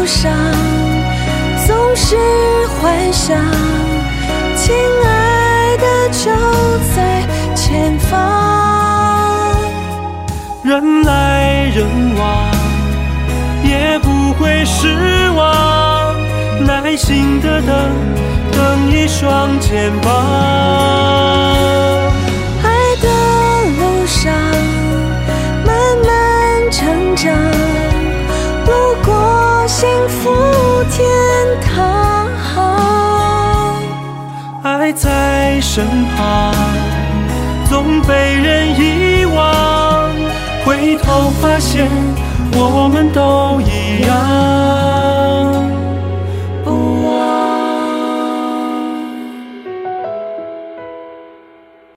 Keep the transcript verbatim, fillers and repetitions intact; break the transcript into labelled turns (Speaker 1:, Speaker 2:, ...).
Speaker 1: 上总是幻想，亲爱的就在前方。
Speaker 2: 人来人往，也不会失望，耐心的等，等一双肩膀。
Speaker 1: 爱的路上慢慢成长，路过幸福天堂。
Speaker 2: 爱在身旁，总被人遗忘，回头发现我们都一样。